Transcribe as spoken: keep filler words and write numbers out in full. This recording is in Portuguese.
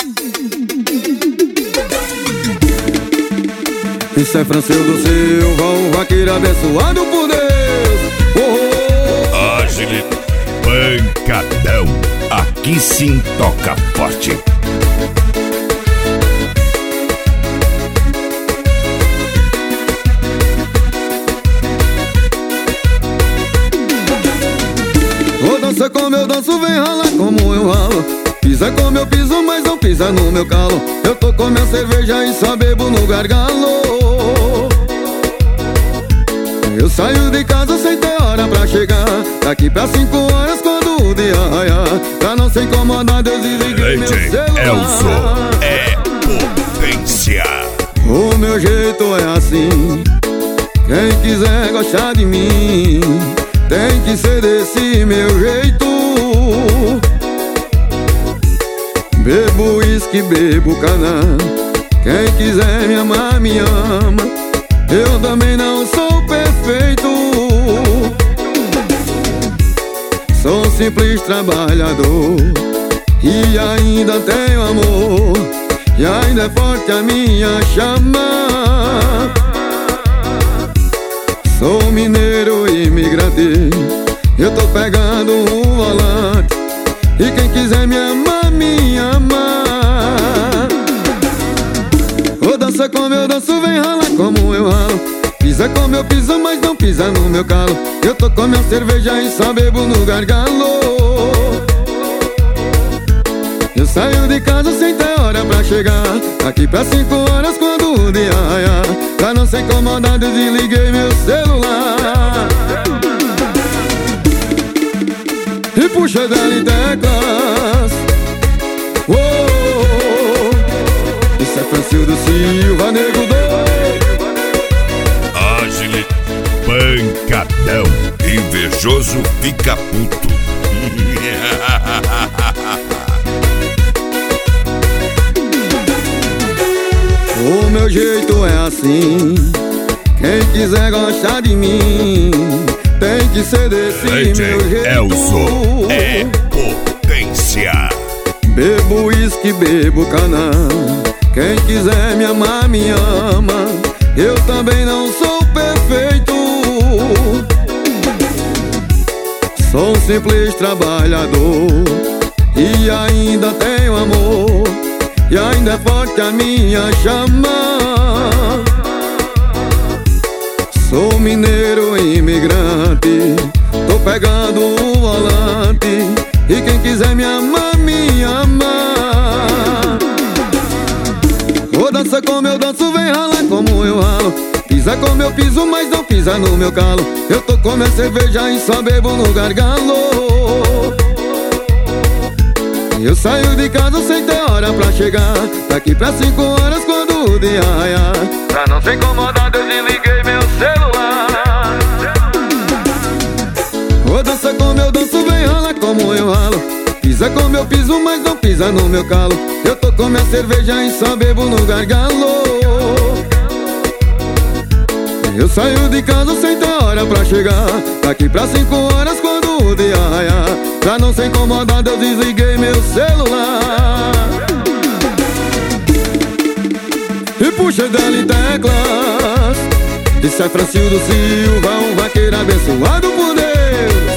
Isso é Francildo Silva, um vaqueiro abençoado por Deus. Oh, oh. Agile, pancadão, aqui sim toca forte. Vou dançar como eu danço, vem ralar como eu ralo. Pisa como eu piso, mas não pisa no meu calo. Eu tô com minha cerveja e só bebo no gargalo. Eu saio de casa sem ter hora pra chegar. Daqui pra cinco horas quando o dia raiar. Pra não ser incomodado eu desliguei meu celular. Elzo é potência. O meu jeito é assim. Quem quiser gostar de mim tem que ser desse meu jeito. Bebo uísque, bebo caná. Quem quiser me amar, me ama. Eu também não sou perfeito. Sou um simples trabalhador e ainda tenho amor. E ainda é forte a minha chama. Sou mineiro imigrante. Eu tô pegando um volante. E quem quiser me amar, me ama. Ou dança como eu danço, vem ralar como eu ralo. Pisa como eu piso, mas não pisa no meu calo. Eu tô com minha cerveja e só bebo no gargalo. Eu saio de casa sem ter hora pra chegar. Daqui pra cinco horas quando o dia raiar. Pra não ser incomodado eu desliguei meu celular. E puxa dela em teclas. Oh, oh, oh. Isso é Francildo Silva, nego doido. Agile, pancadão, invejoso fica puto. O meu jeito é assim. Quem quiser gostar de mim tem que ser desse D J meu jeito. Elzo é potência. Bebo uísque, bebo caná. Quem quiser me amar, me ama. Eu também não sou perfeito. Sou um simples trabalhador e ainda tenho amor. E ainda é forte a minha chama. Sou mineiro imigrante. Tô pegando um volante. E quem quiser me amar, me ama. Ou dança como eu danço, vem ralar como eu ralo. Pisa como eu piso, mas não pisa no meu calo. Eu tô com minha cerveja e só bebo no gargalo. Eu saio de casa sem ter hora pra chegar. Daqui pra cinco horas quando o dia raiar. Pra não ser incomodado eu desliguei meu celular. Ou dança como eu danço, vem ralar como eu ralo. Pisa como eu piso, mas não pisa no meu calo. Eu tô com minha cerveja e só bebo no gargalo. Eu saio de casa sem ter hora pra chegar. Daqui pra cinco horas quando o dia raiar. Pra não ser incomodado eu desliguei meu celular. E puxa dela em teclas. Isso é Francildo Silva, um vaqueiro abençoado por Deus.